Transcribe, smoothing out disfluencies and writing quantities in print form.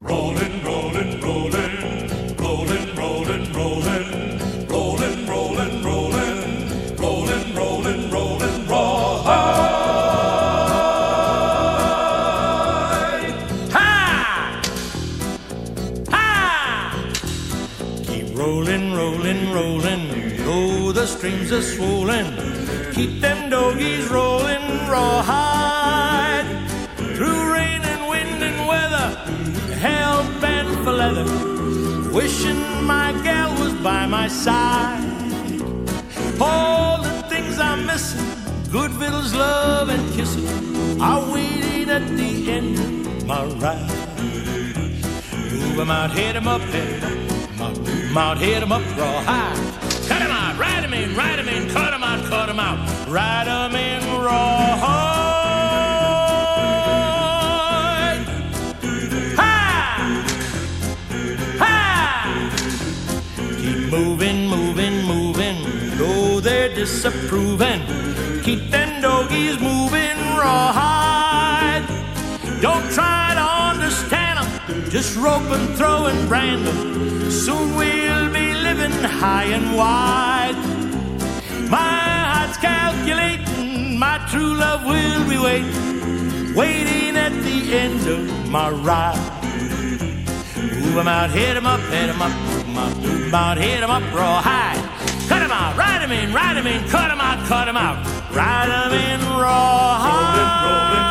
Rolling, rolling, rolling, rolling, rolling, rolling, rolling, rolling, rolling, rolling, rolling, rolling, rawhide. Ha! Ha! Keep rolling, rolling, rolling, though the streams are swollen. Keep them doggies rolling, rawhide. Through rain and wind and weather, hell bent for leather, wishing my gal was by my side. All the things I'm missing, good victuals, love and kissing, are waiting at the end of my ride. Move 'em out, hit 'em up, hit 'em up, move 'em out, hit 'em up, rawhide. Cut 'em out, ride 'em in, cut 'em out, ride 'em in, rawhide. Moving, moving, moving, though they're disapproving. Keep them doggies moving, rawhide. Don't try to understand them, just rope and throw and brand them. Soon we'll be living high and wide. My heart's calculating, my true love will be waiting at the end of my ride. Move 'em out, hit 'em up, hit 'em up, move 'em out, hit 'em up, rawhide. Cut 'em out, ride 'em in, cut 'em out, ride 'em in, rawhide.